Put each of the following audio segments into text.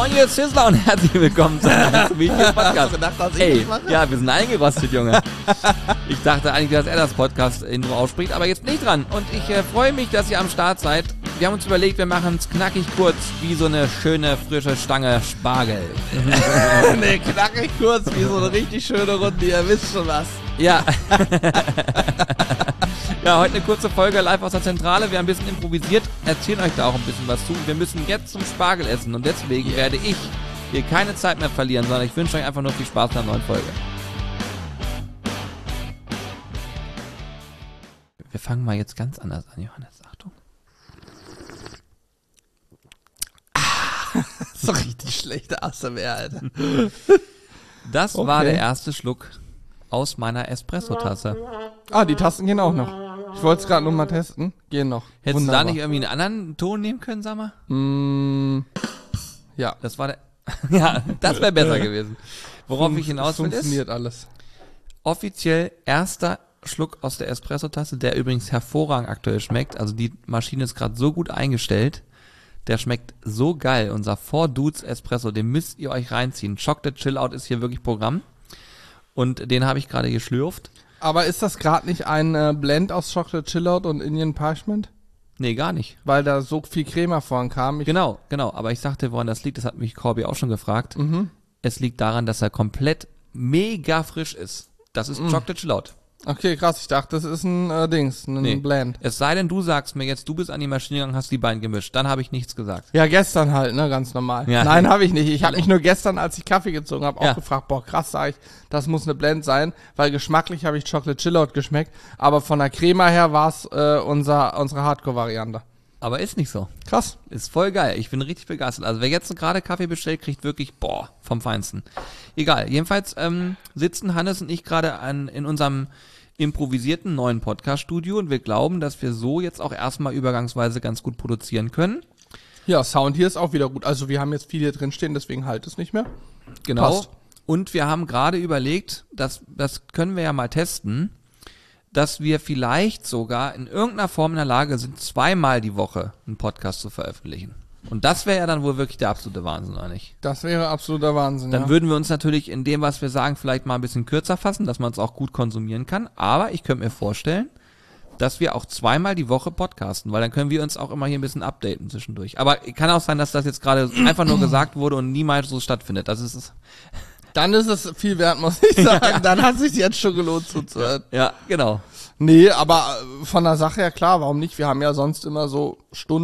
Moin, ihr Sizzler und herzlich willkommen zu einem Podcast. Ey, ja, wir sind eingerostet, Junge. Ich dachte eigentlich, dass er das Podcast-Intro ausspricht, aber jetzt nicht dran. Und ich freue mich, dass ihr am Start seid. Wir haben uns überlegt, wir machen es knackig kurz, wie so eine schöne, frische Stange Spargel. Nee, knackig kurz, wie so eine richtig schöne Runde, ihr wisst schon was. Ja. Ja, heute eine kurze Folge live aus der Zentrale. Wir haben ein bisschen improvisiert, erzählen euch da auch ein bisschen was zu. Wir müssen jetzt zum Spargel essen und deswegen werde ich hier keine Zeit mehr verlieren, sondern ich wünsche euch einfach nur viel Spaß in der neuen Folge. Wir fangen mal jetzt ganz anders an, Johannes. Achtung. So richtig schlechte ASMR, Alter. Das war der erste Schluck aus meiner Espresso-Tasse. Ah, die Tasten gehen auch noch. Ich wollte es gerade nur mal testen. Gehen noch. Hättest du da nicht irgendwie einen anderen Ton nehmen können, sag mal? Ja. Das war der... Ja, das wäre besser gewesen. Worauf ich hinaus will, funktioniert alles. Offiziell erster Schluck aus der Espresso-Tasse, der übrigens hervorragend aktuell schmeckt. Also die Maschine ist gerade so gut eingestellt. Der schmeckt so geil. Unser 4 Dudes Espresso, den müsst ihr euch reinziehen. Chocolate Chill Out ist hier wirklich Programm. Und den habe ich gerade geschlürft. Aber ist das gerade nicht ein Blend aus Chocolate Chillout und Indian Parchment? Nee, gar nicht. Weil da so viel Crema vorhin kam. Genau. Aber ich sagte, woran das liegt, das hat mich Corby auch schon gefragt. Es liegt daran, dass er komplett mega frisch ist. Das ist Chocolate Chill Out. Okay, krass. Ich dachte, das ist ein Blend. Es sei denn, du sagst mir jetzt, du bist an die Maschine gegangen, hast die beiden gemischt. Dann habe ich nichts gesagt. Ja, gestern halt, ne, ganz normal. Ja. Nein, habe ich nicht. Ich habe mich nur gestern, als ich Kaffee gezogen habe, auch gefragt, boah, krass, sag ich, das muss eine Blend sein, weil geschmacklich habe ich Chocolate Chillout geschmeckt, aber von der Crema her war es unsere Hardcore-Variante. Aber ist nicht so. Krass. Ist voll geil. Ich bin richtig begeistert. Also wer jetzt gerade Kaffee bestellt, kriegt wirklich, vom Feinsten. Egal. Jedenfalls sitzen Hannes und ich gerade in unserem improvisierten neuen Podcast-Studio und wir glauben, dass wir so jetzt auch erstmal übergangsweise ganz gut produzieren können. Ja, Sound hier ist auch wieder gut. Also wir haben jetzt viel hier drin stehen, deswegen halt es nicht mehr. Genau. Passt. Und wir haben gerade überlegt, das können wir ja mal testen, dass wir vielleicht sogar in irgendeiner Form in der Lage sind, 2-mal die Woche einen Podcast zu veröffentlichen. Und das wäre ja dann wohl wirklich der absolute Wahnsinn, oder nicht? Das wäre absoluter Wahnsinn, Dann würden wir uns natürlich in dem, was wir sagen, vielleicht mal ein bisschen kürzer fassen, dass man es auch gut konsumieren kann. Aber ich könnte mir vorstellen, dass wir auch 2-mal die Woche podcasten, weil dann können wir uns auch immer hier ein bisschen updaten zwischendurch. Aber kann auch sein, dass das jetzt gerade einfach nur gesagt wurde und niemals so stattfindet. Das ist es. Dann ist es viel wert, muss ich sagen. Dann hat es sich jetzt schon gelohnt zuzuhören. Ja, genau. Nee, aber von der Sache her klar, warum nicht? Wir haben ja sonst immer so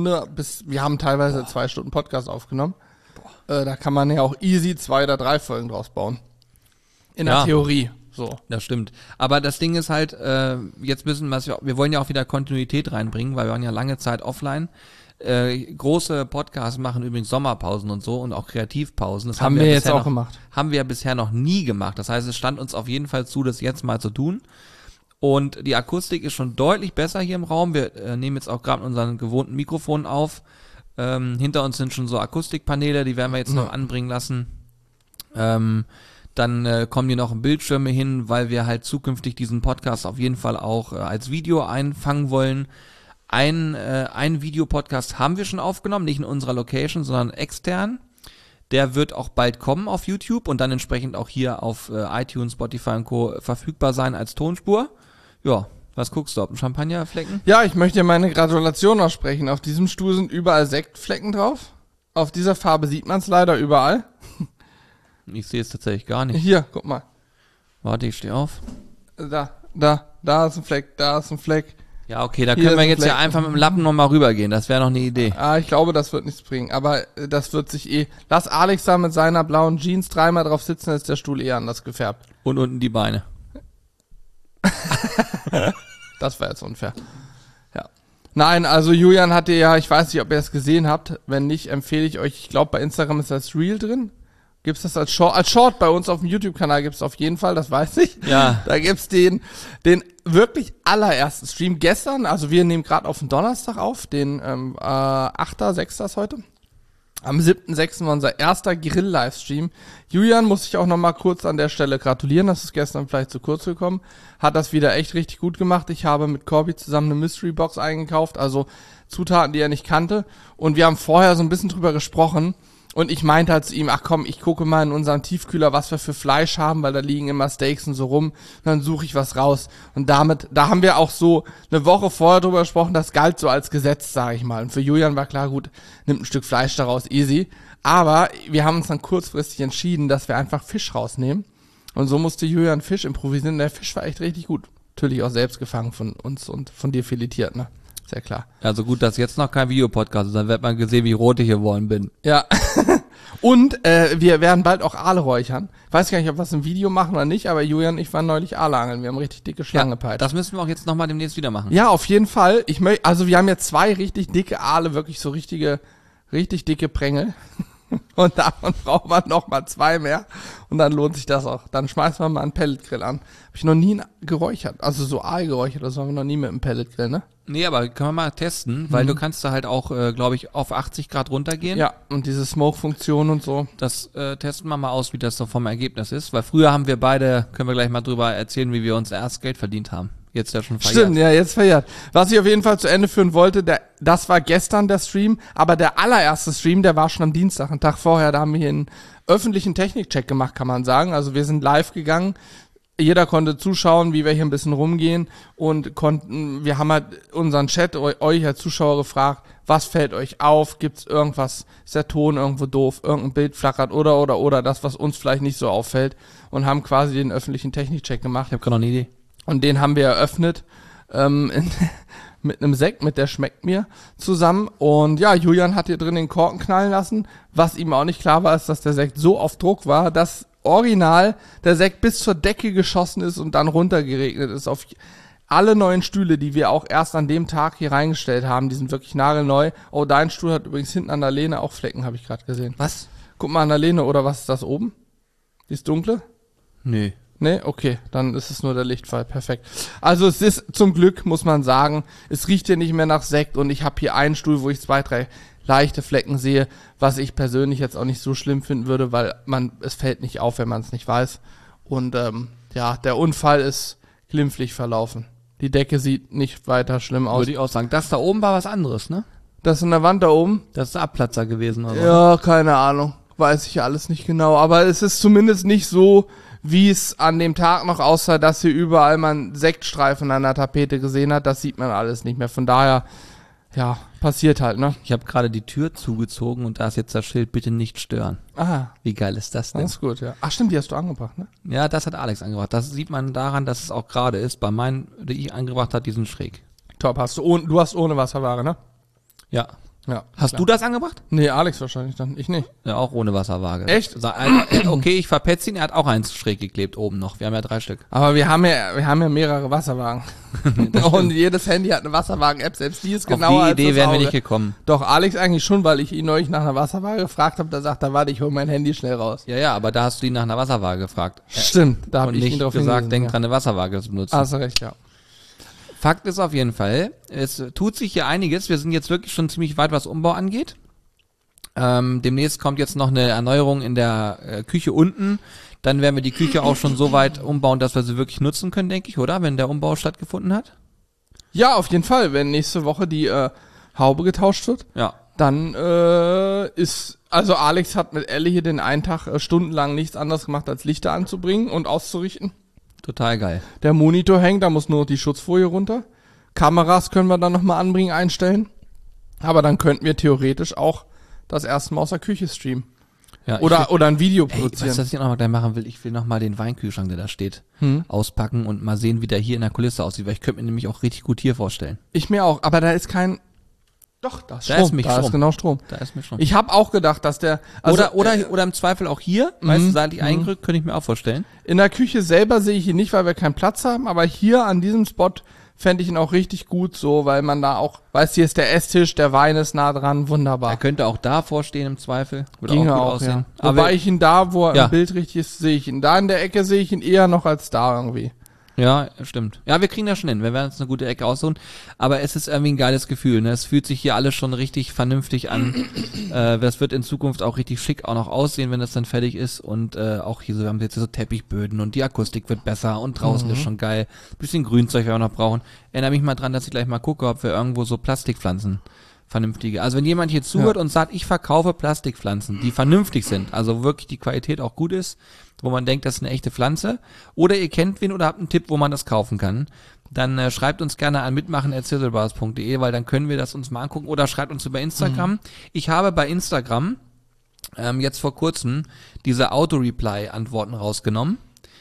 wir haben teilweise 2 Stunden Podcast aufgenommen. Da kann man ja auch easy 2 oder 3 Folgen draus bauen. In der Theorie, so. Das stimmt. Aber das Ding ist halt, jetzt wir wollen ja auch wieder Kontinuität reinbringen, weil wir waren ja lange Zeit offline. Große Podcasts machen übrigens Sommerpausen und so und auch Kreativpausen. Das haben wir jetzt auch gemacht. Haben wir ja bisher noch nie gemacht. Das heißt, es stand uns auf jeden Fall zu, das jetzt mal zu tun. Und die Akustik ist schon deutlich besser hier im Raum. Wir nehmen jetzt auch gerade unseren gewohnten Mikrofon auf. Hinter uns sind schon so Akustikpaneele, die werden wir jetzt noch anbringen lassen. Dann kommen hier noch Bildschirme hin, weil wir halt zukünftig diesen Podcast auf jeden Fall auch als Video einfangen wollen. Ein Videopodcast haben wir schon aufgenommen, nicht in unserer Location, sondern extern. Der wird auch bald kommen auf YouTube und dann entsprechend auch hier auf iTunes, Spotify und Co. verfügbar sein als Tonspur. Ja, was guckst du, auf den Champagnerflecken? Ja, ich möchte meine Gratulation aussprechen. Auf diesem Stuhl sind überall Sektflecken drauf. Auf dieser Farbe sieht man es leider überall. Ich sehe es tatsächlich gar nicht. Hier, guck mal. Warte, ich stehe auf. Da ist ein Fleck, da ist ein Fleck. Ja, okay, da können wir jetzt ja einfach mit dem Lappen nochmal rübergehen. Das wäre noch eine Idee. Ich glaube, das wird nichts bringen. Aber das wird sich Lass Alex da mit seiner blauen Jeans 3-mal drauf sitzen, dann ist der Stuhl anders gefärbt. Und unten die Beine. Das war jetzt unfair. Ja. Nein, also Julian hatte ja, ich weiß nicht, ob ihr es gesehen habt. Wenn nicht, empfehle ich euch, ich glaube bei Instagram ist das Reel drin. Gibt's das als Short? Als Short bei uns auf dem YouTube-Kanal gibt's auf jeden Fall, das weiß ich. Ja. Da gibt's den wirklich allerersten Stream gestern. Also wir nehmen gerade auf den Donnerstag auf, den 8.6. ist heute. Am 7.6. war unser erster Grill-Livestream. Julian muss ich auch nochmal kurz an der Stelle gratulieren, das ist gestern vielleicht zu kurz gekommen. Hat das wieder echt richtig gut gemacht. Ich habe mit Corby zusammen eine Mystery Box eingekauft, also Zutaten, die er nicht kannte. Und wir haben vorher so ein bisschen drüber gesprochen, Und ich meinte halt zu ihm, ach komm, ich gucke mal in unserem Tiefkühler, was wir für Fleisch haben, weil da liegen immer Steaks und so rum. Und dann suche ich was raus. Und da haben wir auch so eine Woche vorher drüber gesprochen, das galt so als Gesetz, sage ich mal. Und für Julian war klar, gut, nimmt ein Stück Fleisch daraus, easy. Aber wir haben uns dann kurzfristig entschieden, dass wir einfach Fisch rausnehmen. Und so musste Julian Fisch improvisieren. Der Fisch war echt richtig gut. Natürlich auch selbst gefangen von uns und von dir filetiert, ne? Sehr klar. Also gut, dass jetzt noch kein Videopodcast ist, dann wird man gesehen, wie rot ich geworden bin. Ja. Und wir werden bald auch Aale räuchern. Weiß gar nicht, ob wir es im Video machen oder nicht, aber Julian und ich waren neulich Aale angeln. Wir haben richtig dicke Schlange gepeitscht. Das müssen wir auch jetzt nochmal demnächst wieder machen. Ja, auf jeden Fall. Also wir haben jetzt 2 richtig dicke Aale, wirklich so richtig dicke Prängel. Und davon braucht man noch mal 2 mehr. Und dann lohnt sich das auch. Dann schmeißen wir mal einen Pelletgrill an. Habe ich noch nie geräuchert. Also so Aal geräuchert, das haben wir noch nie mit einem Pelletgrill, ne? Nee, aber können wir mal testen, weil du kannst da halt auch, glaube ich, auf 80 Grad runtergehen. Ja, und diese Smoke-Funktion und so. Das testen wir mal aus, wie das so vom Ergebnis ist. Weil früher haben wir beide, können wir gleich mal drüber erzählen, wie wir uns erst Geld verdient haben. Jetzt ja schon verjährt. Stimmt, ja, jetzt verjährt. Was ich auf jeden Fall zu Ende führen wollte, das war gestern der Stream, aber der allererste Stream, der war schon am Dienstag, einen Tag vorher, da haben wir hier einen öffentlichen Technikcheck gemacht, kann man sagen. Also wir sind live gegangen, jeder konnte zuschauen, wie wir hier ein bisschen rumgehen und wir haben halt unseren Chat, euch als Zuschauer gefragt, was fällt euch auf, gibt's irgendwas, ist der Ton irgendwo doof, irgendein Bild flackert oder das, was uns vielleicht nicht so auffällt und haben quasi den öffentlichen Technikcheck gemacht. Ich habe gerade noch eine Idee. Und den haben wir eröffnet mit einem Sekt, mit der schmeckt mir, zusammen. Und ja, Julian hat hier drin den Korken knallen lassen. Was ihm auch nicht klar war, ist, dass der Sekt so auf Druck war, dass original der Sekt bis zur Decke geschossen ist und dann runtergeregnet ist auf alle neuen Stühle, die wir auch erst an dem Tag hier reingestellt haben. Die sind wirklich nagelneu. Oh, dein Stuhl hat übrigens hinten an der Lehne auch Flecken, habe ich gerade gesehen. Was? Guck mal an der Lehne, oder was ist das oben? Die ist dunkle? Nö. Nee, okay, dann ist es nur der Lichtfall, perfekt. Also es ist zum Glück, muss man sagen, es riecht hier nicht mehr nach Sekt und ich habe hier einen Stuhl, wo ich 2, 3 leichte Flecken sehe, was ich persönlich jetzt auch nicht so schlimm finden würde, weil es fällt nicht auf, wenn man es nicht weiß. Und ja, der Unfall ist glimpflich verlaufen. Die Decke sieht nicht weiter schlimm aus. Würde ich auch sagen. Das da oben war was anderes, ne? Das in der Wand da oben? Das ist der Abplatzer gewesen, oder? Ja, keine Ahnung. Weiß ich alles nicht genau, aber es ist zumindest nicht so, wie es an dem Tag noch aussah, dass hier überall man Sektstreifen an der Tapete gesehen hat. Das sieht man alles nicht mehr. Von daher, ja, passiert halt, ne? Ich habe gerade die Tür zugezogen und da ist jetzt das Schild, bitte nicht stören. Aha, Wie geil ist das denn? das ist gut, ja. Ach stimmt, die hast du angebracht, ne? Ja, das hat Alex angebracht. Das sieht man daran, dass es auch gerade ist. Bei meinen, die ich angebracht habe, die sind schräg. Top, du hast ohne Wasserware, ne? Ja. Ja. Hast klar. du das angebracht? Nee, Alex wahrscheinlich dann, ich nicht. Ja, auch ohne Wasserwaage. Echt? Okay, ich verpetze ihn, er hat auch eins schräg geklebt oben noch. Wir haben ja 3 Stück. Aber wir haben ja mehrere Wasserwagen. Und jedes Handy hat eine Wasserwagen-App, selbst die ist genauer Auf als die Idee das wären wir Auge. nicht gekommen. Doch, Alex eigentlich schon, weil ich ihn neulich nach einer Wasserwaage gefragt habe, da sagt er, warte, ich hole mein Handy schnell raus. Ja, aber da hast du ihn nach einer Wasserwaage gefragt. Stimmt, da habe Und ich ihn nicht drauf gesagt, hingewiesen, denk ja. dran, eine Wasserwaage zu benutzen. Hast du recht, ja. Fakt ist auf jeden Fall, es tut sich hier einiges. Wir sind jetzt wirklich schon ziemlich weit, was Umbau angeht. Demnächst kommt jetzt noch eine Erneuerung in der Küche unten. Dann werden wir die Küche auch schon so weit umbauen, dass wir sie wirklich nutzen können, denke ich, oder? Wenn der Umbau stattgefunden hat. Ja, auf jeden Fall. Wenn nächste Woche die Haube getauscht wird, Ja. dann also Alex hat mit Elle hier den einen Tag stundenlang nichts anderes gemacht, als Lichter anzubringen und auszurichten. Total geil. Der Monitor hängt, da muss nur noch die Schutzfolie runter. Kameras können wir dann nochmal anbringen, einstellen. Aber dann könnten wir theoretisch auch das erste Mal aus der Küche streamen. Ja, Oder ein Video Ey, weißt du, produzieren. was ich noch mal gleich machen will? Ich will noch mal den Weinkühlschrank, der da steht, auspacken und mal sehen, wie der hier in der Kulisse aussieht, weil ich könnte mir nämlich auch richtig gut hier vorstellen. Ich mir auch, aber da ist kein... Doch, da ist Da Strom. ist mich da Strom. ist genau Strom. Da ist mir schon. Ich habe auch gedacht, dass der... Also, oder im Zweifel auch hier, weißt du, seitlich eingerückt, könnte ich mir auch vorstellen. in der Küche selber sehe ich ihn nicht, weil wir keinen Platz haben, aber hier an diesem Spot fände ich ihn auch richtig gut so, weil man da auch... Weißt du, hier ist der Esstisch, der Wein ist nah dran, wunderbar. Er könnte auch davor stehen im Zweifel. Würde Ginge gut auch, aussehen. ja. Aber Wobei ich ihn da, wo er Ja. im Bild richtig ist, sehe ich ihn. Da in der Ecke sehe ich ihn eher noch als da irgendwie. ja, stimmt. Ja, wir kriegen das schon hin. Wir werden uns eine gute Ecke aussuchen. Aber es ist irgendwie ein geiles Gefühl. Ne? Es fühlt sich hier alles schon richtig vernünftig an. Das wird in Zukunft auch richtig schick auch noch aussehen, wenn das dann fertig ist. Und auch hier so, wir haben jetzt so Teppichböden und die Akustik wird besser und draußen ist schon geil. Bisschen Grünzeug werden wir noch brauchen. Erinnere mich mal dran, dass ich gleich mal gucke, ob wir irgendwo so Plastikpflanzen vernünftige. Also wenn jemand hier zuhört und sagt, ich verkaufe Plastikpflanzen, die vernünftig sind, also wirklich die Qualität auch gut ist, wo man denkt, das ist eine echte Pflanze, oder ihr kennt wen oder habt einen Tipp, wo man das kaufen kann, dann schreibt uns gerne an mitmachen@zizzlebars.de, weil dann können wir das uns mal angucken, oder schreibt uns über Instagram. Ich habe bei Instagram jetzt vor kurzem diese Auto-Reply-Antworten rausgenommen.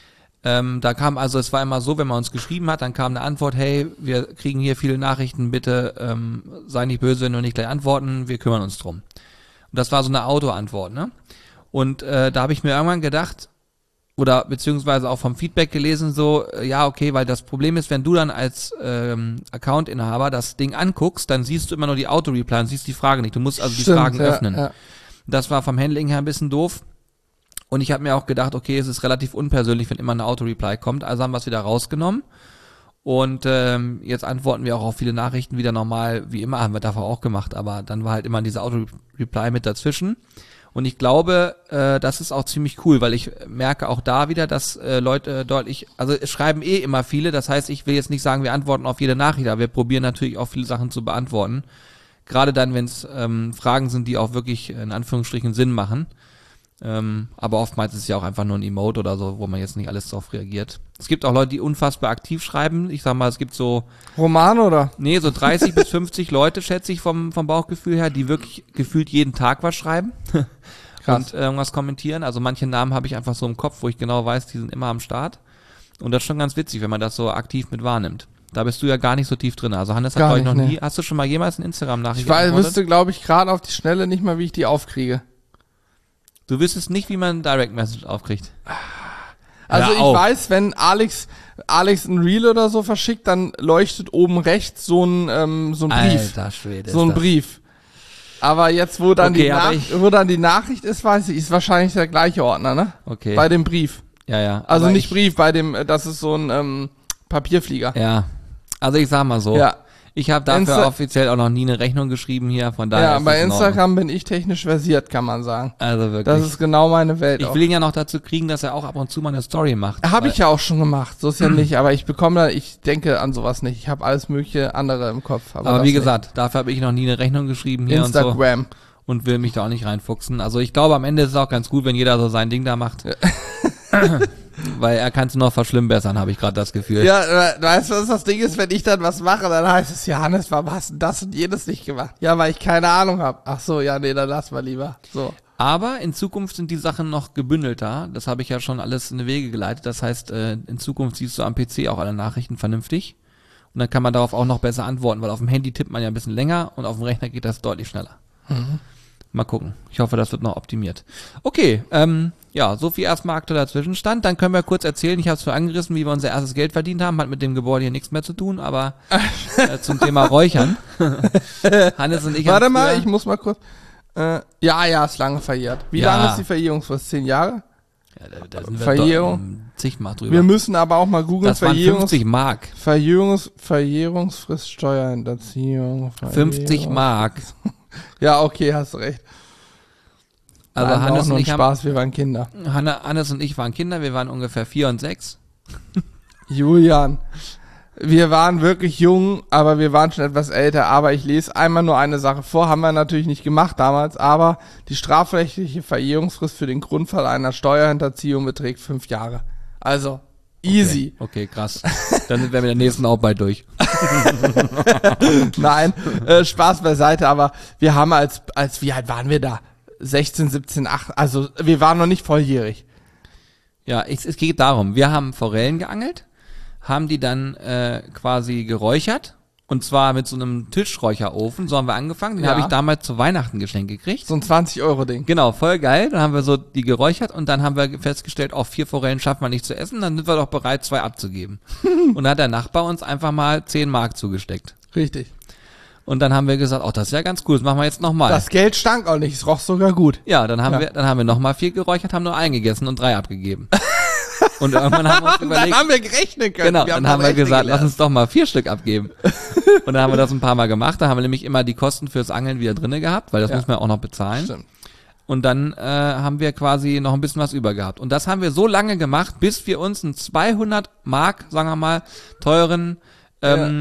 Da kam also, es war immer so, wenn man uns geschrieben hat, dann kam eine Antwort, hey, wir kriegen hier viele Nachrichten, bitte sei nicht böse, wenn wir nicht gleich antworten, wir kümmern uns drum. Und das war so eine Auto-Antwort, ne? Und da habe ich mir irgendwann gedacht, oder beziehungsweise auch vom Feedback gelesen, so, ja, okay, weil das Problem ist, wenn du dann als Account-Inhaber das Ding anguckst, dann siehst du immer nur die Auto-Reply und siehst die Frage nicht. Du musst also die Fragen öffnen. Ja. Das war vom Handling her ein bisschen doof. Und ich habe mir auch gedacht, okay, es ist relativ unpersönlich, wenn immer eine Auto-Reply kommt. Also haben wir es wieder rausgenommen. Und jetzt antworten wir auch auf viele Nachrichten wieder normal, wie immer, haben wir davor auch gemacht. Aber dann war halt immer diese Auto-Reply mit dazwischen. Und ich glaube, das ist auch ziemlich cool, weil ich merke auch da wieder, dass Leute deutlich, also es schreiben immer viele. Das heißt, ich will jetzt nicht sagen, wir antworten auf jede Nachricht, aber wir probieren natürlich auch viele Sachen zu beantworten. Gerade dann, wenn es Fragen sind, die auch wirklich in Anführungsstrichen Sinn machen. Aber oftmals ist es ja auch einfach nur ein Emote oder so, wo man jetzt nicht alles drauf reagiert. Es gibt auch Leute, die unfassbar aktiv schreiben. Ich sag mal, es gibt so... Roman oder? Nee, so 30 bis 50 Leute, schätze ich vom Bauchgefühl her, die wirklich gefühlt jeden Tag was schreiben. Krass. Und irgendwas kommentieren. Also manche Namen habe ich einfach so im Kopf, wo ich genau weiß, die sind immer am Start. Und das ist schon ganz witzig, wenn man das so aktiv mit wahrnimmt. Da bist du ja gar nicht so tief drin. Also Hannes hat glaube ich noch nie... Hast du schon mal jemals eine Instagram-Nachricht geantwortet? Ich wüsste, glaube ich, gerade auf die Schnelle nicht mal, wie ich die aufkriege. Du wüsstest nicht, wie man Direct Message aufkriegt. Also ich weiß, wenn Alex ein Reel oder so verschickt, dann leuchtet oben rechts so ein Brief. Alter Schwede. So ein Brief. Aber jetzt, wo dann die Nachricht ist, weiß ich, ist wahrscheinlich der gleiche Ordner, ne? Okay. Bei dem Brief. Ja. Also nicht Brief, bei dem, das ist so ein Papierflieger. Ja. Also ich sag mal so. Ja. Ich habe dafür offiziell auch noch nie eine Rechnung geschrieben hier, von daher. Ja, bei Instagram bin ich technisch versiert, kann man sagen. Also wirklich. Das ist genau meine Welt. Ich will ihn ja noch dazu kriegen, dass er auch ab und zu mal eine Story macht. Habe ich ja auch schon gemacht, so ist ja nicht, aber ich denke an sowas nicht. Ich habe alles mögliche andere im Kopf. Aber wie gesagt, dafür habe ich noch nie eine Rechnung geschrieben hier Instagram. Und so. Und will mich da auch nicht reinfuchsen. Also ich glaube, am Ende ist es auch ganz gut, wenn jeder so sein Ding da macht. Ja. Weil er kann es noch verschlimmbessern, habe ich gerade das Gefühl. Ja, weißt du, was das Ding ist, wenn ich dann was mache, dann heißt es, ja, Hannes, warum hast du das und jenes nicht gemacht? Ja, weil ich keine Ahnung habe. Ach so, ja, nee, dann lass mal lieber. So. Aber in Zukunft sind die Sachen noch gebündelter. Das habe ich ja schon alles in die Wege geleitet. Das heißt, in Zukunft siehst du am PC auch alle Nachrichten vernünftig. Und dann kann man darauf auch noch besser antworten, weil auf dem Handy tippt man ja ein bisschen länger und auf dem Rechner geht das deutlich schneller. Mhm. Mal gucken. Ich hoffe, das wird noch optimiert. Okay, ja, so viel erstmal aktueller Zwischenstand. Dann können wir kurz erzählen, ich habe es schon angerissen, wie wir unser erstes Geld verdient haben. Hat mit dem Gebäude hier nichts mehr zu tun, aber zum Thema Räuchern. Hannes und ich Warte mal, ich muss mal kurz... ja, ist lange verjährt. Wie lange ist die Verjährungsfrist? 10 Jahre? Ja, da sind wir Verjährung. Zigmal drüber. Wir müssen aber auch mal googeln. Das waren 50 Mark. Verjährungsfrist, Steuerhinterziehung. 50 Mark. Ja, okay, hast recht. Also Nein, Hannes und ich Spaß, wir waren Kinder. Hannes und ich waren Kinder, wir waren ungefähr 4 und 6. Julian, wir waren wirklich jung, aber wir waren schon etwas älter. Aber ich lese einmal nur eine Sache vor, haben wir natürlich nicht gemacht damals, aber die strafrechtliche Verjährungsfrist für den Grundfall einer Steuerhinterziehung beträgt 5 Jahre. Also, easy. Okay, krass. Dann sind wir mit der nächsten auch bald durch. Nein, Spaß beiseite, aber wir haben wie alt waren wir da? 16, 17, 18, also wir waren noch nicht volljährig. Ja, es geht darum, wir haben Forellen geangelt, haben die dann quasi geräuchert, und zwar mit so einem Tischräucherofen, so haben wir angefangen, den habe ich damals zu Weihnachten geschenkt gekriegt. So ein 20-Euro-Ding. Genau, voll geil, dann haben wir so die geräuchert und dann haben wir festgestellt, auch 4 Forellen schaffen wir nicht zu essen, dann sind wir doch bereit, 2 abzugeben. Und dann hat der Nachbar uns einfach mal 10 Mark zugesteckt. Richtig. Und dann haben wir gesagt, das ist ja ganz cool, das machen wir jetzt nochmal. Das Geld stank auch nicht, es roch sogar gut. Ja, dann haben wir nochmal 4 geräuchert, haben nur 1 gegessen und 3 abgegeben. Und irgendwann haben wir uns überlegt. Dann haben wir gerechnet können. Genau, dann haben wir gesagt, lass uns doch mal 4 Stück abgeben. Und dann haben wir das ein paar Mal gemacht, da haben wir nämlich immer die Kosten fürs Angeln wieder drinne gehabt, weil das muss man ja auch noch bezahlen. Stimmt. Und dann haben wir quasi noch ein bisschen was über gehabt. Und das haben wir so lange gemacht, bis wir uns einen 200 Mark, sagen wir mal, teuren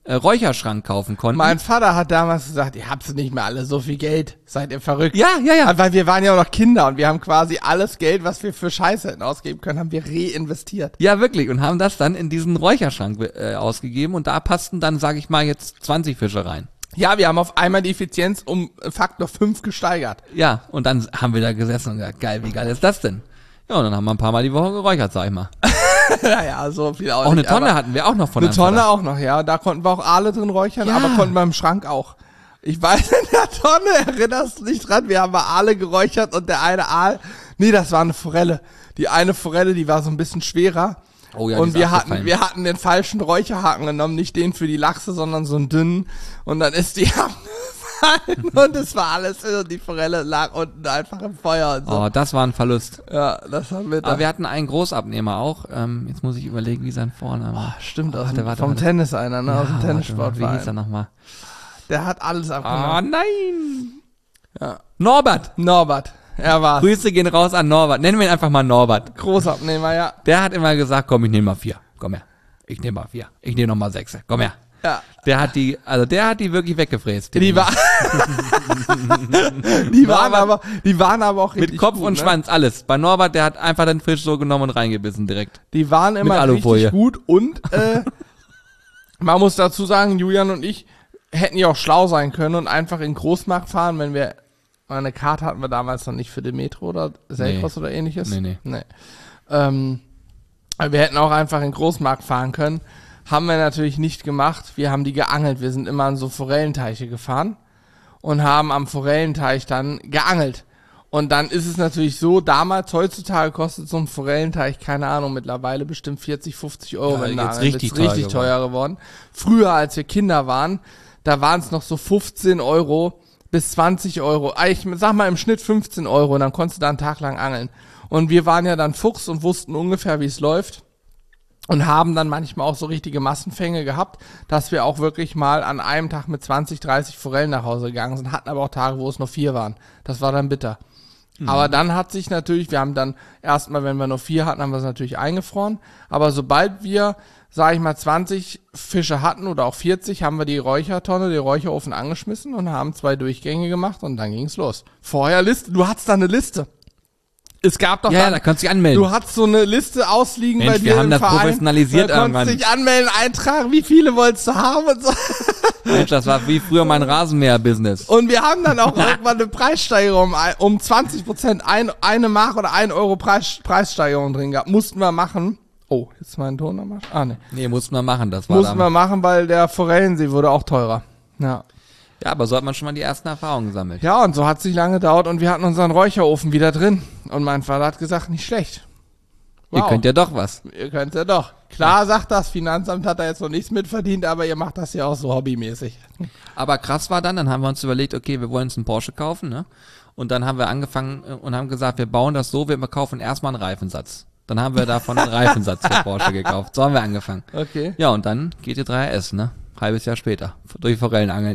Räucherschrank kaufen konnten. Mein Vater hat damals gesagt, ihr habt nicht mehr alle so viel Geld. Seid ihr verrückt? Ja. Weil wir waren ja auch noch Kinder und wir haben quasi alles Geld, was wir für Scheiße hätten ausgeben können, haben wir reinvestiert. Ja, wirklich. Und haben das dann in diesen Räucherschrank ausgegeben. Und da passten dann, sage ich mal, jetzt 20 Fische rein. Ja, wir haben auf einmal die Effizienz um Faktor 5 gesteigert. Ja, und dann haben wir da gesessen und gesagt, geil, wie geil ist das denn? Ja, und dann haben wir ein paar Mal die Woche geräuchert, sag ich mal. Naja, so viel auch Auch nicht. eine Tonne hatten wir auch noch von Eine Tonne Vater. auch noch, ja. Da konnten wir auch Aale drin räuchern, Ja. aber konnten wir im Schrank auch. Ich weiß, in der Tonne, erinnerst du dich dran, wir haben mal Aale geräuchert und der eine Aal, nee, das war eine Forelle. Die eine Forelle, die war so ein bisschen schwerer. Oh ja, Und die ist abgefallen. wir hatten den falschen Räucherhaken genommen, nicht den für die Lachse, sondern so einen dünnen. Und dann ist die abgefallen und es war alles, und die Forelle lag unten einfach im Feuer und so. Oh, das war ein Verlust. Ja, das haben wir Aber wir hatten einen Großabnehmer auch. Jetzt muss ich überlegen, wie sein Vorname war. Stimmt, Warte. vom Tennis einer, ne, aus dem Wie hieß er Tennissportverein. nochmal? Der hat alles Oh abgenommen. nein! Ja. Norbert! Norbert, er war's. Grüße gehen raus an Norbert. Nennen wir ihn einfach mal Norbert. Großabnehmer, ja. Der hat immer gesagt, komm, ich nehme mal 4. Komm her. Ich nehme mal 4. Ich nehme nochmal 6. Komm her. Ja. Der hat die wirklich weggefräst. Die waren aber auch mit richtig Kopf gut, und ne? Schwanz, alles. Bei Norbert, der hat einfach den Fisch so genommen und reingebissen direkt. Die waren immer Alufolie. richtig gut und man muss dazu sagen, Julian und ich hätten ja auch schlau sein können und einfach in den Großmarkt fahren, wenn wir eine Karte hatten wir damals noch nicht für den Metro oder Selkos oder ähnliches. Nee. Aber wir hätten auch einfach in den Großmarkt fahren können. Haben wir natürlich nicht gemacht. Wir haben die geangelt. Wir sind immer an so Forellenteiche gefahren und haben am Forellenteich dann geangelt. Und dann ist es natürlich so, damals, heutzutage kostet so ein Forellenteich, keine Ahnung, mittlerweile bestimmt 40, 50 Euro, Ja, wenn da jetzt angeln. richtig Wird's richtig teuer geworden. Früher, als wir Kinder waren, da waren es noch so 15 Euro bis 20 Euro. Ich sag mal im Schnitt 15 Euro und dann konntest du da einen Tag lang angeln. Und wir waren ja dann Fuchs und wussten ungefähr, wie es läuft. Und haben dann manchmal auch so richtige Massenfänge gehabt, dass wir auch wirklich mal an einem Tag mit 20, 30 Forellen nach Hause gegangen sind, hatten aber auch Tage, wo es nur 4 waren. Das war dann bitter. Aber dann hat sich natürlich, wir haben dann erstmal, wenn wir nur 4 hatten, haben wir es natürlich eingefroren. Aber sobald wir, sage ich mal, 20 Fische hatten oder auch 40, haben wir die Räuchertonne, den Räucherofen angeschmissen und haben 2 Durchgänge gemacht und dann ging's los. Vorher Liste, du hattest da eine Liste. Es gab doch Ja, dann, da kannst du dich anmelden. du hattest so eine Liste ausliegen Mensch, bei dir wir haben im das Verein. professionalisiert Da konntest irgendwann. du dich anmelden, eintragen, wie viele wolltest du haben und so. Mensch, das war wie früher mein Rasenmäher-Business. Und wir haben dann auch irgendwann eine Preissteigerung um 20%, eine Mark oder 1 Euro Preissteigerung drin gehabt. Mussten wir machen. Oh, jetzt mein Ton nochmal. Nee. Nee, mussten wir machen, das war Mussten wir dann. machen, weil der Forellensee wurde auch teurer. Ja. Ja, aber so hat man schon mal die ersten Erfahrungen gesammelt. Ja, und so hat es nicht lange gedauert und wir hatten unseren Räucherofen wieder drin. Und mein Vater hat gesagt, nicht schlecht. Ihr könnt ja doch was. Ihr könnt ja doch. Klar sagt das Finanzamt hat da jetzt noch nichts mitverdient, aber ihr macht das ja auch so hobbymäßig. Aber krass war dann haben wir uns überlegt, okay, wir wollen uns einen Porsche kaufen, ne? Und dann haben wir angefangen und haben gesagt, wir bauen das so, wir kaufen erstmal einen Reifensatz. Dann haben wir davon einen Reifensatz für Porsche gekauft. So haben wir angefangen. Okay. Ja, und dann GT3 RS, ne? Halbes Jahr später. Durch Forellenangeln.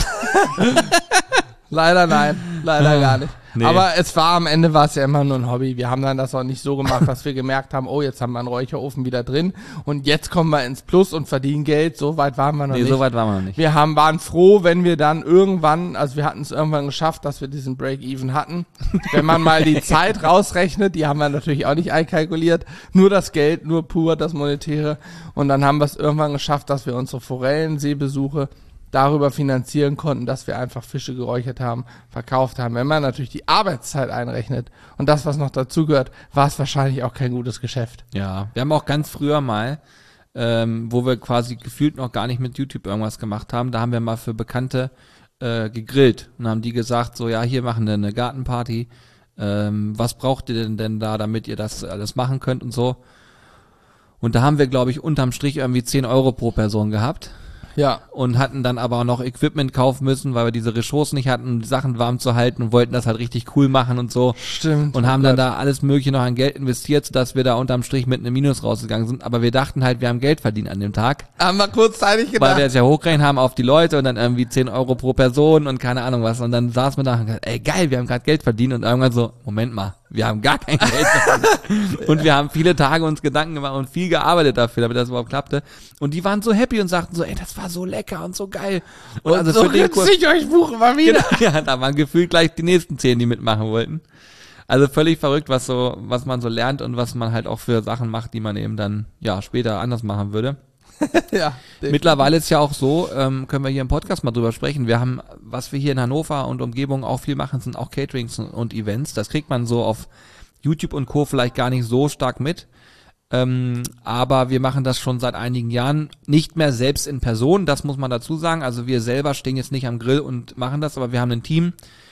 Leider nein, leider gar nicht. Nee. Aber am Ende war es ja immer nur ein Hobby. Wir haben dann das auch nicht so gemacht, dass wir gemerkt haben, oh, jetzt haben wir einen Räucherofen wieder drin und jetzt kommen wir ins Plus und verdienen Geld. So weit waren wir noch Nee, nicht. so weit waren wir noch nicht. Wir waren froh, wenn wir dann irgendwann, also wir hatten es irgendwann geschafft, dass wir diesen Break-Even hatten. Wenn man mal die Zeit rausrechnet, die haben wir natürlich auch nicht einkalkuliert, nur das Geld, nur pur das Monetäre. Und dann haben wir es irgendwann geschafft, dass wir unsere Forellenseebesuche darüber finanzieren konnten, dass wir einfach Fische geräuchert haben, verkauft haben. Wenn man natürlich die Arbeitszeit einrechnet und das, was noch dazugehört, war es wahrscheinlich auch kein gutes Geschäft. Ja, wir haben auch ganz früher mal, wo wir quasi gefühlt noch gar nicht mit YouTube irgendwas gemacht haben, da haben wir mal für Bekannte gegrillt und haben die gesagt, so ja, hier machen wir eine Gartenparty, was braucht ihr denn da, damit ihr das alles machen könnt und so. Und da haben wir, glaube ich, unterm Strich irgendwie 10 Euro pro Person gehabt. Ja. Und hatten dann aber auch noch Equipment kaufen müssen, weil wir diese Ressourcen nicht hatten, um die Sachen warm zu halten und wollten das halt richtig cool machen und so. Stimmt. Und haben dann da alles mögliche noch an Geld investiert, sodass wir da unterm Strich mit einem Minus rausgegangen sind. Aber wir dachten halt, wir haben Geld verdient an dem Tag, Haben wir kurzzeitig gedacht. weil wir es ja hochgerechnet haben auf die Leute und dann irgendwie 10 Euro pro Person und keine Ahnung was. Und dann saßen wir da und gesagt, ey geil, wir haben gerade Geld verdient und irgendwann so, Moment mal, Wir haben gar kein Geld dafür. Und wir haben viele Tage uns Gedanken gemacht und viel gearbeitet dafür, damit das überhaupt klappte. Und die waren so happy und sagten so, ey, das war so lecker und so geil. Und also so für den Kurs, ich euch buchen mal wieder. genau, ja, da waren gefühlt gleich die nächsten 10, die mitmachen wollten. Also völlig verrückt, was man so lernt und was man halt auch für Sachen macht, die man eben dann, ja, später anders machen würde. Ja, Mittlerweile ist ja auch so, können wir hier im Podcast mal drüber sprechen. Wir haben, was wir hier in Hannover und Umgebung auch viel machen, sind auch Caterings und Events. Das kriegt man so auf YouTube und Co. vielleicht gar nicht so stark mit. Aber wir machen das schon seit einigen Jahren nicht mehr selbst in Person, das muss man dazu sagen. Also wir selber stehen jetzt nicht am Grill und machen das, aber wir haben ein Team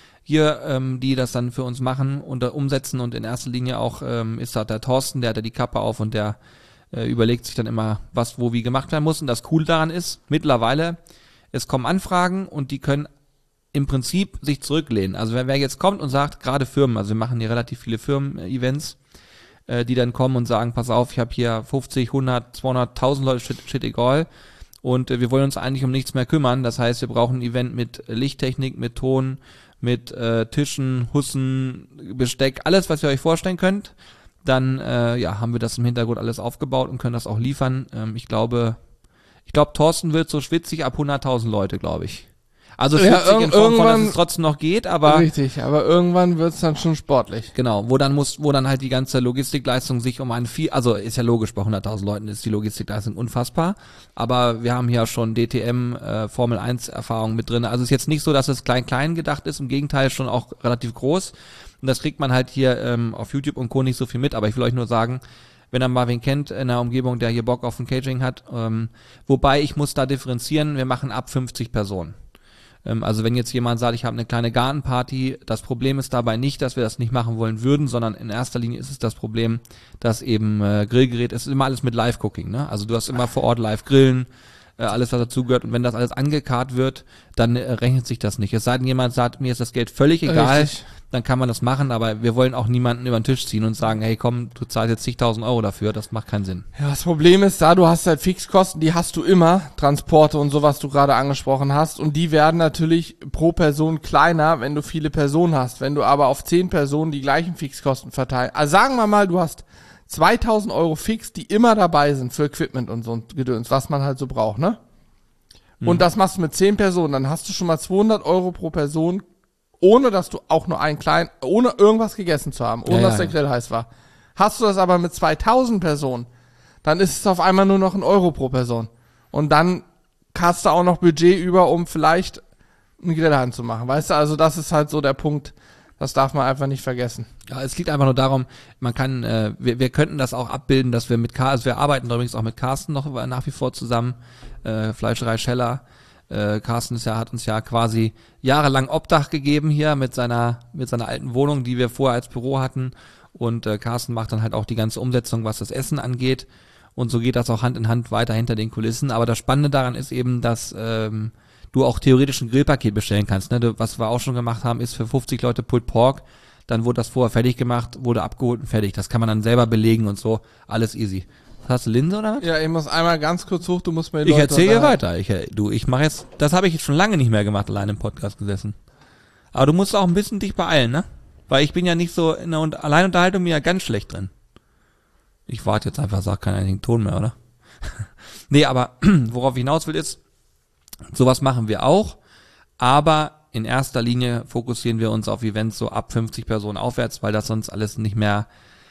hier, die das dann für uns machen und umsetzen, und in erster Linie auch ist da der Thorsten, der hat ja die Kappe auf und der überlegt sich dann immer, was wo wie gemacht werden muss. Und das Coole daran ist, mittlerweile, es kommen Anfragen und die können im Prinzip sich zurücklehnen. Also wer jetzt kommt und sagt, gerade Firmen, also wir machen hier relativ viele Firmen-Events, die dann kommen und sagen, pass auf, ich habe hier 50, 100, 200, 1000 Leute, shit egal, und wir wollen uns eigentlich um nichts mehr kümmern. Das heißt, wir brauchen ein Event mit Lichttechnik, mit Ton, mit Tischen, Hussen, Besteck, alles, was ihr euch vorstellen könnt. Dann haben wir das im Hintergrund alles aufgebaut und können das auch liefern. Ich glaube, Thorsten wird so schwitzig ab 100.000 Leute, glaube ich. Also schwitzig in Form von, dass es trotzdem noch geht, aber... Richtig, aber irgendwann wird's dann schon sportlich. Genau, wo dann halt die ganze Logistikleistung sich um also ist ja logisch, bei 100.000 Leuten ist die Logistikleistung unfassbar, aber wir haben hier schon DTM, Formel 1 Erfahrung mit drin. Also es ist jetzt nicht so, dass es klein gedacht ist, im Gegenteil schon auch relativ groß. Und das kriegt man halt hier auf YouTube und Co. nicht so viel mit, aber ich will euch nur sagen, wenn ihr mal wen kennt in der Umgebung, der hier Bock auf ein Catering hat, wobei ich muss da differenzieren, wir machen ab 50 Personen. Also wenn jetzt jemand sagt, ich habe eine kleine Gartenparty, das Problem ist dabei nicht, dass wir das nicht machen wollen würden, sondern in erster Linie ist es das Problem, dass eben Grillgerät, es ist immer alles mit Live-Cooking, ne? Also du hast immer vor Ort Live-Grillen, alles was dazugehört, und wenn das alles angekarrt wird, dann rechnet sich das nicht. Es sei denn, jemand sagt, mir ist das Geld völlig egal, Richtig. Dann kann man das machen, aber wir wollen auch niemanden über den Tisch ziehen und sagen, hey komm, du zahlst jetzt zigtausend Euro dafür, das macht keinen Sinn. Ja, das Problem ist da, du hast halt Fixkosten, die hast du immer, Transporte und so, was du gerade angesprochen hast, und die werden natürlich pro Person kleiner, wenn du viele Personen hast. Wenn du aber auf 10 Personen die gleichen Fixkosten verteilst, also sagen wir mal, du hast 2000 Euro fix, die immer dabei sind für Equipment und so ein Gedöns, was man halt so braucht, ne? Und das machst du mit 10 Personen, dann hast du schon mal 200 Euro pro Person, ohne dass du auch nur ohne irgendwas gegessen zu haben, ohne dass der Grill heiß war. Hast du das aber mit 2000 Personen, dann ist es auf einmal nur noch 1 Euro pro Person. Und dann hast du auch noch Budget über, um vielleicht einen Grill anzumachen. Weißt du, also das ist halt so der Punkt, das darf man einfach nicht vergessen. Ja, es liegt einfach nur darum, man kann, wir könnten das auch abbilden, dass wir wir arbeiten übrigens auch mit Carsten noch nach wie vor zusammen, Fleischerei Scheller. Carsten hat uns ja quasi jahrelang Obdach gegeben hier mit seiner alten Wohnung, die wir vorher als Büro hatten, und Carsten macht dann halt auch die ganze Umsetzung, was das Essen angeht, und so geht das auch Hand in Hand weiter hinter den Kulissen. Aber das Spannende daran ist eben, dass du auch theoretisch ein Grillpaket bestellen kannst, ne? Was wir auch schon gemacht haben, ist für 50 Leute Pulled Pork, dann wurde das vorher fertig gemacht, wurde abgeholt und fertig. Das kann man dann selber belegen und so, alles easy. Hast du Linse oder was? Ja, ich muss einmal ganz kurz hoch, du musst mir die Ich Leute erzähle unterhalten. weiter. Ich mache jetzt, das habe ich jetzt schon lange nicht mehr gemacht, allein im Podcast gesessen. Aber du musst auch ein bisschen dich beeilen, ne? Weil ich bin ja nicht so in der Alleinunterhaltung mir ja ganz schlecht drin. Ich warte jetzt einfach, sag keinen einzigen Ton mehr, oder? Nee, aber worauf ich hinaus will ist, sowas machen wir auch, aber in erster Linie fokussieren wir uns auf Events so ab 50 Personen aufwärts, weil das sonst alles nicht mehr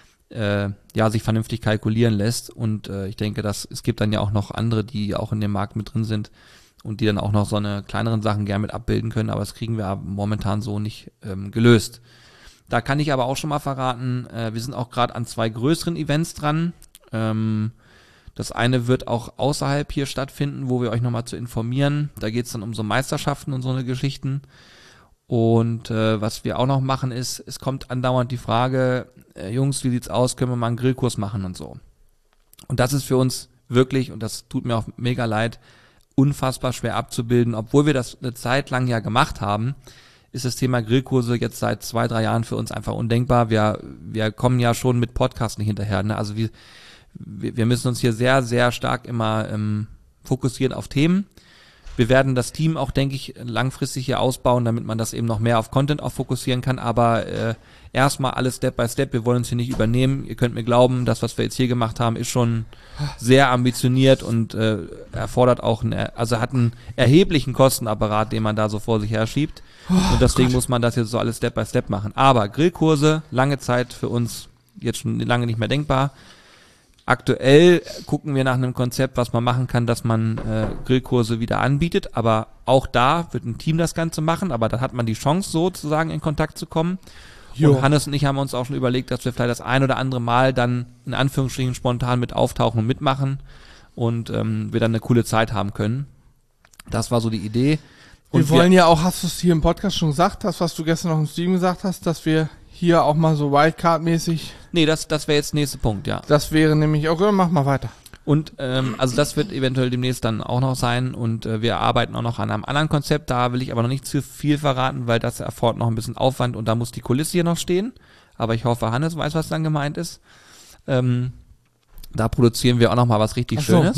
sich vernünftig kalkulieren lässt, und ich denke, es gibt dann ja auch noch andere, die auch in dem Markt mit drin sind und die dann auch noch so eine kleineren Sachen gern mit abbilden können, aber das kriegen wir momentan so nicht gelöst. Da kann ich aber auch schon mal verraten, wir sind auch gerade an 2 größeren Events dran. Das eine wird auch außerhalb hier stattfinden, wo wir euch nochmal zu informieren. Da geht es dann um so Meisterschaften und so eine Geschichten. Und was wir auch noch machen ist, es kommt andauernd die Frage, Jungs, wie sieht's aus, können wir mal einen Grillkurs machen und so. Und das ist für uns wirklich, und das tut mir auch mega leid, unfassbar schwer abzubilden. Obwohl wir das eine Zeit lang ja gemacht haben, ist das Thema Grillkurse jetzt seit 2-3 Jahren für uns einfach undenkbar. Wir kommen ja schon mit Podcasts nicht hinterher, ne? Also wir müssen uns hier sehr, sehr stark immer fokussieren auf Themen. Wir werden das Team auch, denke ich, langfristig hier ausbauen, damit man das eben noch mehr auf Content auch fokussieren kann, aber erstmal alles Step by Step, wir wollen uns hier nicht übernehmen. Ihr könnt mir glauben, das, was wir jetzt hier gemacht haben, ist schon sehr ambitioniert und erfordert auch hat einen erheblichen Kostenapparat, den man da so vor sich her schiebt. Und deswegen muss man das jetzt so alles Step by Step machen. Aber Grillkurse, lange Zeit für uns jetzt schon lange nicht mehr denkbar. Aktuell gucken wir nach einem Konzept, was man machen kann, dass man Grillkurse wieder anbietet, aber auch da wird ein Team das Ganze machen, aber da hat man die Chance, sozusagen in Kontakt zu kommen. Jo. Und Hannes und ich haben uns auch schon überlegt, dass wir vielleicht das ein oder andere Mal dann in Anführungsstrichen spontan mit auftauchen und mitmachen und wir dann eine coole Zeit haben können. Das war so die Idee. Und wir wollen ja auch, hast du es hier im Podcast schon gesagt hast, was du gestern noch im Stream gesagt hast, dass wir hier auch mal so Wildcard-mäßig... Nee, das wäre jetzt der nächste Punkt, ja. Das wäre nämlich, okay, mach mal weiter. Und also das wird eventuell demnächst dann auch noch sein und wir arbeiten auch noch an einem anderen Konzept, da will ich aber noch nicht zu viel verraten, weil das erfordert noch ein bisschen Aufwand und da muss die Kulisse hier noch stehen, aber ich hoffe, Hannes weiß, was dann gemeint ist. Da produzieren wir auch noch mal was richtig Schönes.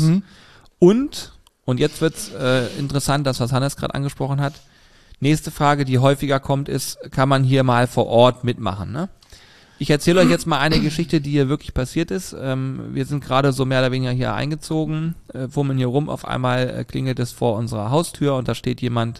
Und jetzt wird's interessant, das, was Hannes gerade angesprochen hat. Nächste Frage, die häufiger kommt, ist, kann man hier mal vor Ort mitmachen, ne? Ich erzähle euch jetzt mal eine Geschichte, die hier wirklich passiert ist. Wir sind gerade so mehr oder weniger hier eingezogen, fummeln hier rum. Auf einmal klingelt es vor unserer Haustür und da steht jemand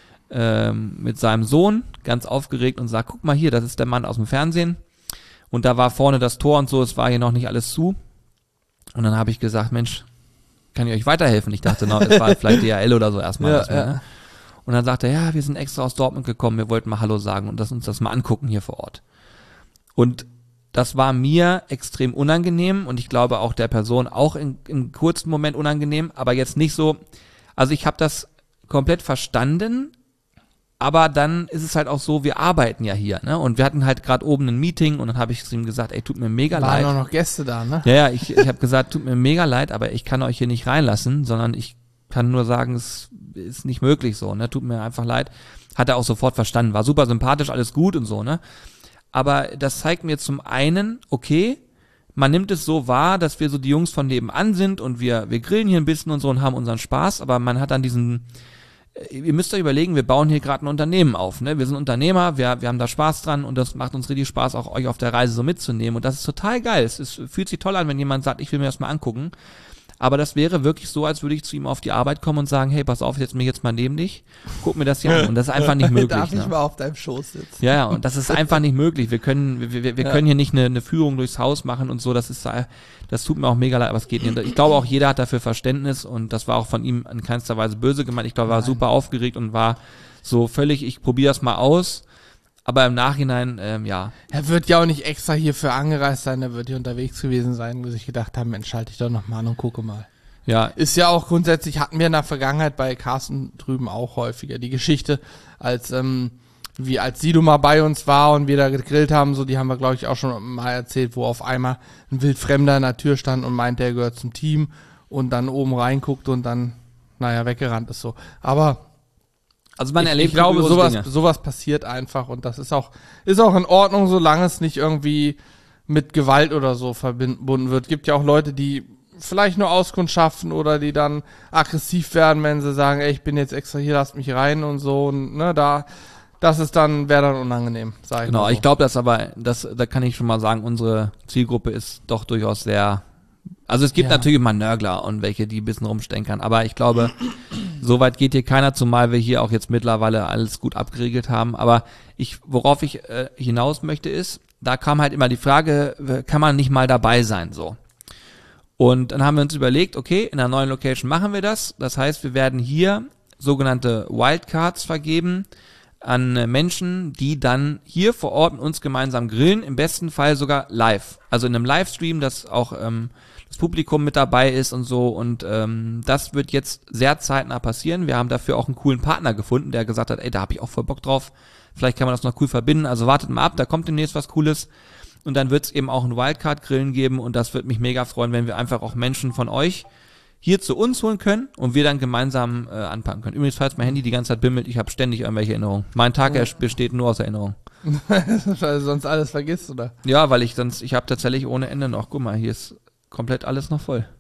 mit seinem Sohn, ganz aufgeregt und sagt, guck mal hier, das ist der Mann aus dem Fernsehen. Und da war vorne das Tor und so, es war hier noch nicht alles zu. Und dann habe ich gesagt, Mensch, kann ich euch weiterhelfen? Ich dachte noch, es war vielleicht DHL oder so erstmal. Ja. Ne? Und dann sagt er, ja, wir sind extra aus Dortmund gekommen, wir wollten mal Hallo sagen und uns das mal angucken hier vor Ort. Und das war mir extrem unangenehm und ich glaube auch der Person auch im kurzen Moment unangenehm, aber jetzt nicht so, also ich habe das komplett verstanden, aber dann ist es halt auch so, wir arbeiten ja hier, ne? Und wir hatten halt gerade oben ein Meeting und dann habe ich zu ihm gesagt, ey, tut mir mega leid. Waren auch noch Gäste da, ne? Ja, ich habe gesagt, tut mir mega leid, aber ich kann euch hier nicht reinlassen, sondern ich kann nur sagen, es ist nicht möglich so, ne? Tut mir einfach leid. Hat er auch sofort verstanden, war super sympathisch, alles gut und so, ne? Aber das zeigt mir zum einen, okay, man nimmt es so wahr, dass wir so die Jungs von nebenan sind und wir grillen hier ein bisschen und so und haben unseren Spaß, aber man hat dann ihr müsst euch überlegen, wir bauen hier gerade ein Unternehmen auf, ne? Wir sind Unternehmer, wir haben da Spaß dran und das macht uns richtig Spaß, auch euch auf der Reise so mitzunehmen und das ist total geil. Fühlt sich toll an, wenn jemand sagt, ich will mir das mal angucken. Aber das wäre wirklich so, als würde ich zu ihm auf die Arbeit kommen und sagen, hey, pass auf, ich setze mich jetzt mal neben dich, guck mir das hier an. Und das ist einfach nicht möglich. Darf ich ne? mal auf deinem Schoß sitzen? Ja, und das ist einfach nicht möglich. Wir können hier nicht eine Führung durchs Haus machen und so. Das tut mir auch mega leid, aber es geht nicht. Ich glaube auch, jeder hat dafür Verständnis und das war auch von ihm in keinster Weise böse gemeint. Ich glaube, er war super aufgeregt und war so völlig, ich probiere das mal aus. Aber im Nachhinein, ja. Er wird ja auch nicht extra hierfür angereist sein, er wird hier unterwegs gewesen sein, wo sich gedacht haben, Mensch, schalte ich doch noch mal an und gucke mal. Ja. Ist ja auch grundsätzlich, hatten wir in der Vergangenheit bei Carsten drüben auch häufiger die Geschichte, als Sido mal bei uns war und wir da gegrillt haben, so, die haben wir, glaube ich, auch schon mal erzählt, wo auf einmal ein Wildfremder in der Tür stand und meinte, er gehört zum Team und dann oben reinguckt und dann, weggerannt ist so. Aber also man erlebt, ich glaube, sowas passiert einfach und das ist auch in Ordnung, solange es nicht irgendwie mit Gewalt oder so verbunden wird. Gibt ja auch Leute, die vielleicht nur auskundschaften oder die dann aggressiv werden, wenn sie sagen, ey, ich bin jetzt extra hier, lasst mich rein und so und ne, wäre dann unangenehm, sag ich genau, mal so. ich glaube, da kann ich schon mal sagen, unsere Zielgruppe ist doch durchaus sehr, also es gibt natürlich mal Nörgler und welche, die ein bisschen rumstenkern, aber ich glaube, so weit geht hier keiner, zumal wir hier auch jetzt mittlerweile alles gut abgeregelt haben, aber worauf ich hinaus möchte ist, da kam halt immer die Frage, kann man nicht mal dabei sein, so. Und dann haben wir uns überlegt, okay, in einer neuen Location machen wir das. Das heißt, wir werden hier sogenannte Wildcards vergeben an Menschen, die dann hier vor Ort mit uns gemeinsam grillen, im besten Fall sogar live. Also in einem Livestream, dass auch das Publikum mit dabei ist und so. Und das wird jetzt sehr zeitnah passieren. Wir haben dafür auch einen coolen Partner gefunden, der gesagt hat, ey, da habe ich auch voll Bock drauf. Vielleicht kann man das noch cool verbinden. Also wartet mal ab, da kommt demnächst was Cooles. Und dann wird es eben auch ein Wildcard-Grillen geben und das wird mich mega freuen, wenn wir einfach auch Menschen von euch hier zu uns holen können und wir dann gemeinsam anpacken können. Übrigens, falls mein Handy die ganze Zeit bimmelt, ich habe ständig irgendwelche Erinnerungen. Mein Tag besteht nur aus Erinnerungen. Weil du sonst alles vergisst, oder? Ja, weil ich habe tatsächlich ohne Ende noch, guck mal, hier ist komplett alles noch voll.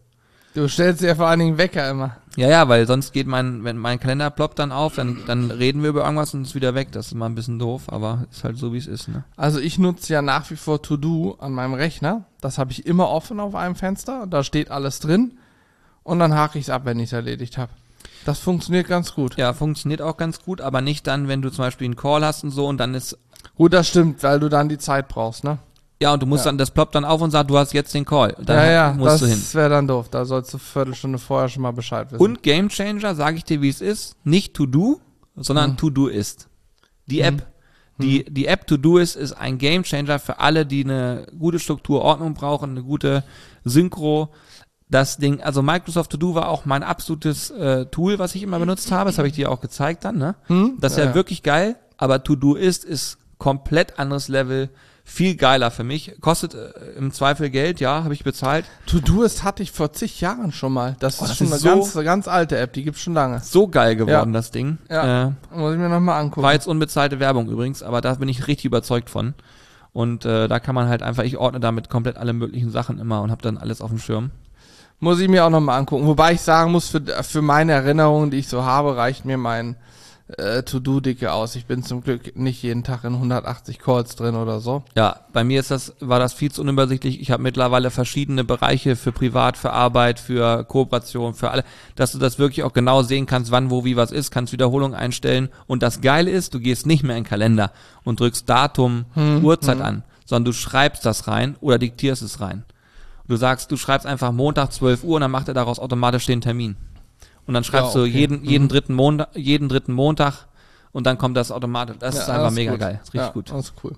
Du stellst dir vor allen Dingen Wecker immer. Ja, weil sonst geht wenn mein Kalender ploppt dann auf, dann reden wir über irgendwas und ist wieder weg. Das ist immer ein bisschen doof, aber ist halt so, wie es ist, ne? Also ich nutze ja nach wie vor To-Do an meinem Rechner. Das habe ich immer offen auf einem Fenster. Da steht alles drin. Und dann hake ich es ab, wenn ich es erledigt habe. Das funktioniert ganz gut. Ja, funktioniert auch ganz gut, aber nicht dann, wenn du zum Beispiel einen Call hast und so und dann ist... Gut, das stimmt, weil du dann die Zeit brauchst, ne? Ja, und du musst dann, das ploppt dann auf und sagt, du hast jetzt den Call. Dann musst du hin. Das wäre dann doof. Da sollst du eine Viertelstunde vorher schon mal Bescheid wissen. Und Gamechanger, sage ich dir, wie es ist, nicht To-Do, sondern To-Do-Ist. Die App. Die App To-Do-Ist ist ein Gamechanger für alle, die eine gute Struktur, Ordnung brauchen, eine gute Synchro. Das Ding, also Microsoft To-Do war auch mein absolutes Tool, was ich immer benutzt habe. Das habe ich dir auch gezeigt dann, ne? Das ist ja wirklich geil, aber To-Do-Ist komplett anderes Level. Viel geiler für mich. Kostet im Zweifel Geld, ja, habe ich bezahlt. To-Doist hatte ich vor zig Jahren schon mal. Das ist schon ist eine ganz alte App, die gibt's schon lange. So geil geworden, das Ding. Ja, muss ich mir nochmal angucken. War jetzt unbezahlte Werbung übrigens, aber da bin ich richtig überzeugt von. Und da kann man halt einfach, ich ordne damit komplett alle möglichen Sachen immer und habe dann alles auf dem Schirm. Muss ich mir auch nochmal angucken. Wobei ich sagen muss, für meine Erinnerungen, die ich so habe, reicht mir mein To-Do-Dicke aus. Ich bin zum Glück nicht jeden Tag in 180 Calls drin oder so. Ja, bei mir war das viel zu unübersichtlich. Ich habe mittlerweile verschiedene Bereiche für Privat, für Arbeit, für Kooperation, für alle, dass du das wirklich auch genau sehen kannst, wann, wo, wie, was ist, kannst Wiederholung einstellen. Und das Geile ist, du gehst nicht mehr in den Kalender und drückst Datum, Uhrzeit an, sondern du schreibst das rein oder diktierst es rein. Du sagst, du schreibst einfach Montag 12 Uhr und dann macht er daraus automatisch den Termin. Und dann schreibst du jeden dritten Montag und dann kommt das automatisch. Das ist einfach mega geil. Das ist richtig gut. Das ist cool.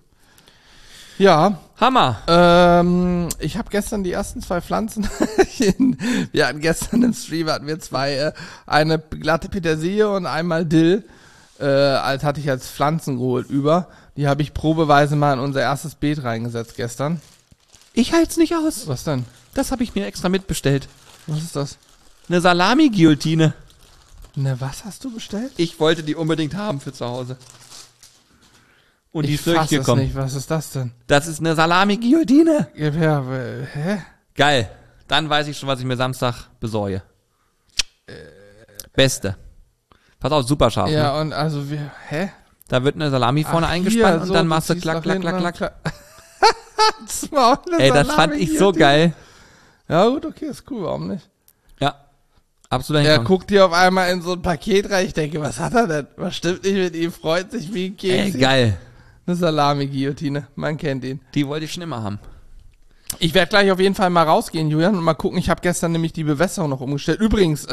Ja. Hammer. Ich habe gestern die ersten 2 Pflanzen. Wir hatten gestern im Stream eine glatte Petersilie und einmal Dill. Hatte ich als Pflanzen geholt über. Die habe ich probeweise mal in unser erstes Beet reingesetzt gestern. Ich halte es nicht aus. Was denn? Das habe ich mir extra mitbestellt. Was ist das? Eine Salami-Guillotine. Ne, was hast du bestellt? Ich wollte die unbedingt haben für zu Hause. Und die ist wirklich durchgekommen. Nicht. Was ist das denn? Das ist eine Salami-Guillotine. Ja, hä? Geil. Dann weiß ich schon, was ich mir Samstag besorge. Beste. Pass auf, super scharf. Ja, ne? und also hä? Da wird eine Salami vorne eingespannt hier, und dann machst du klack, klack, klack, klack. Ey, das fand ich so geil. Ja gut, okay, ist cool, warum nicht? Ja, absolut. Er guckt hier auf einmal in so ein Paket rein, ich denke, was hat er denn? Was stimmt nicht mit ihm? Freut sich wie ein Keks. Ey, geil. Eine Salami-Guillotine, man kennt ihn. Die wollte ich schon immer haben. Ich werde gleich auf jeden Fall mal rausgehen, Julian, und mal gucken. Ich habe gestern nämlich die Bewässerung noch umgestellt. Übrigens,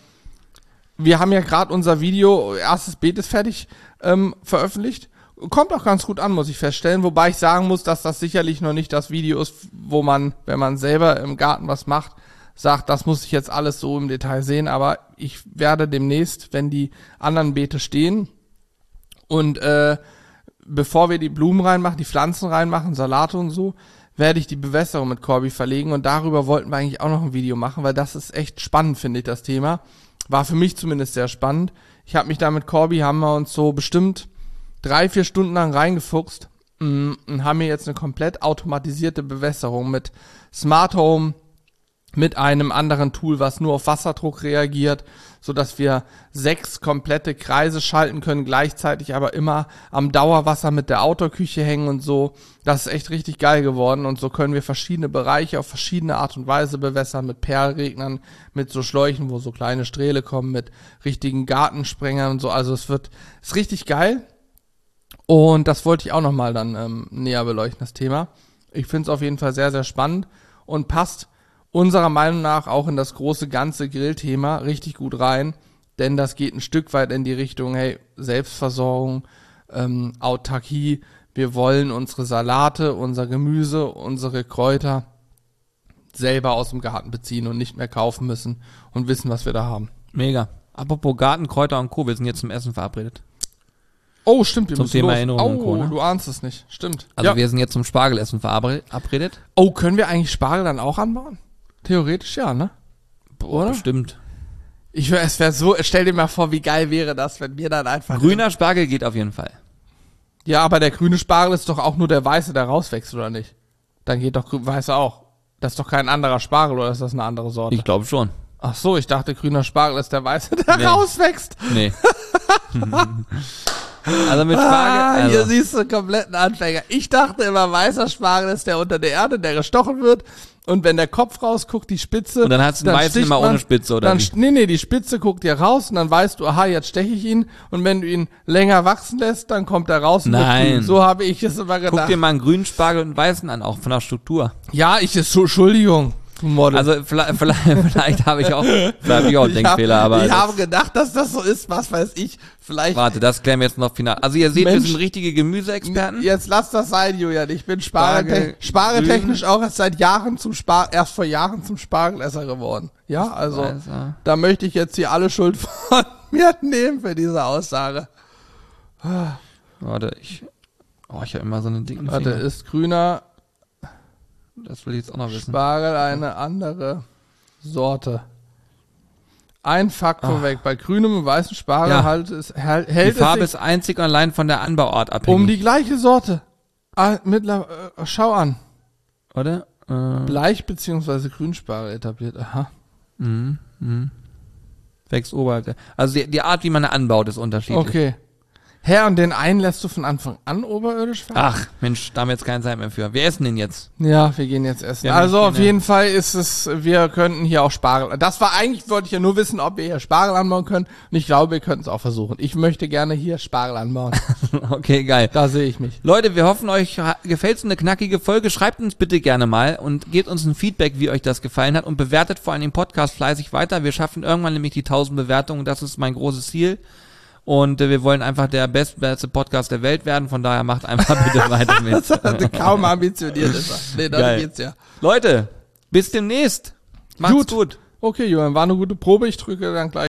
wir haben ja gerade unser Video, erstes Beet ist fertig, veröffentlicht. Kommt auch ganz gut an, muss ich feststellen. Wobei ich sagen muss, dass das sicherlich noch nicht das Video ist, wo man, wenn man selber im Garten was macht, sagt, das muss ich jetzt alles so im Detail sehen. Aber ich werde demnächst, wenn die anderen Beete stehen und bevor wir die Blumen reinmachen, die Pflanzen reinmachen, Salate und so, werde ich die Bewässerung mit Corby verlegen. Und darüber wollten wir eigentlich auch noch ein Video machen, weil das ist echt spannend, finde ich, das Thema. War für mich zumindest sehr spannend. Ich habe mich da mit Corby, haben wir uns so bestimmt 3-4 Stunden lang reingefuchst und haben hier jetzt eine komplett automatisierte Bewässerung mit Smart Home, mit einem anderen Tool, was nur auf Wasserdruck reagiert, so dass wir 6 komplette Kreise schalten können, gleichzeitig aber immer am Dauerwasser mit der Outdoor-Küche hängen und so. Das ist echt richtig geil geworden und so können wir verschiedene Bereiche auf verschiedene Art und Weise bewässern, mit Perlregnern, mit so Schläuchen, wo so kleine Strähle kommen, mit richtigen Gartensprengern und so. Also ist richtig geil. Und das wollte ich auch nochmal dann näher beleuchten, das Thema. Ich finde es auf jeden Fall sehr, sehr spannend und passt unserer Meinung nach auch in das große ganze Grillthema richtig gut rein, denn das geht ein Stück weit in die Richtung, hey, Selbstversorgung, Autarkie, wir wollen unsere Salate, unser Gemüse, unsere Kräuter selber aus dem Garten beziehen und nicht mehr kaufen müssen und wissen, was wir da haben. Mega. Apropos Garten, Kräuter und Co., wir sind jetzt zum Essen verabredet. Oh, stimmt, wir zum müssen Thema los. Erinnerung und Co., ne? Du ahnst es nicht, stimmt. Also ja. wir sind jetzt zum Spargelessen verabredet. Oh, können wir eigentlich Spargel dann auch anbauen? Theoretisch ja, ne? Boah, bestimmt. Es wäre so, stell dir mal vor, wie geil wäre das, wenn wir dann einfach... Grüner Spargel geht auf jeden Fall. Ja, aber der grüne Spargel ist doch auch nur der weiße, der rauswächst, oder nicht? Dann geht doch weiße auch. Das ist doch kein anderer Spargel, oder ist das eine andere Sorte? Ich glaube schon. Ach so, ich dachte, grüner Spargel ist der weiße, der rauswächst. Nee. Also mit Spargel. Hier Also, siehst du einen kompletten Anfänger. Ich dachte immer, weißer Spargel ist der unter der Erde, der gestochen wird. Und wenn der Kopf rausguckt, die Spitze. und dann hast du den weißen sticht immer man, ohne Spitze, oder dann, wie? Nee, die Spitze guckt dir raus und dann weißt du, aha, jetzt steche ich ihn. Und wenn du ihn länger wachsen lässt, dann kommt er raus und wird Nein. grün. So habe ich es immer gedacht. Guck dir mal einen grünen Spargel und einen weißen an, auch von der Struktur. Ja, Entschuldigung. Model. Also vielleicht habe ich auch einen Denkfehler, aber ich habe gedacht, dass das so ist, was weiß ich. Vielleicht. warte, das klären wir jetzt noch final. Also ihr seht, Mensch. wir sind richtige Gemüseexperten. Jetzt lass das sein, Julian. Ich bin Spargel, spargeltechnisch auch erst vor Jahren zum Spargelesser geworden. Ja, also Weißer. da möchte ich jetzt hier alle Schuld von mir nehmen für diese Aussage. Warte, ich habe immer so einen dicken Warte, Finger. ist grüner Das will ich jetzt auch noch wissen. Spargel eine andere Sorte? Ein Fakt vorweg. Bei grünem und weißem Spargel Ja. hält Die es Farbe sich ist einzig und allein von der Anbauart abhängig. um die gleiche Sorte. Schau an. Oder? Bleich- bzw. Grünspargel etabliert. Aha. Wächst oberhalb der. Also die Art, wie man anbaut, ist unterschiedlich. Okay. Herr, und den einen lässt du von Anfang an oberirdisch wachsen? Ach, Mensch, da haben wir jetzt keine Zeit mehr für. Wir essen den jetzt. Ja, wir gehen jetzt essen. Ja, Also ich auf gehe, jeden Fall ist es, wir könnten hier auch Spargel. Das war eigentlich, wollte ich ja nur wissen, ob wir hier Spargel anbauen können. Und ich glaube, wir könnten es auch versuchen. Ich möchte gerne hier Spargel anbauen. Okay, geil. Da sehe ich mich. Leute, wir hoffen, euch gefällt so eine knackige Folge. Schreibt uns bitte gerne mal und gebt uns ein Feedback, wie euch das gefallen hat und bewertet vor allem den Podcast fleißig weiter. Wir schaffen irgendwann nämlich die 1000 Bewertungen. Das ist mein großes Ziel. Und wir wollen einfach der beste Podcast der Welt werden. Von daher macht einfach bitte weiter mit. Kaum ambitioniert ist er. Nee, das Geil. geht's ja. Leute, bis demnächst. Macht's gut. Okay, Johann, war eine gute Probe. Ich drücke dann gleich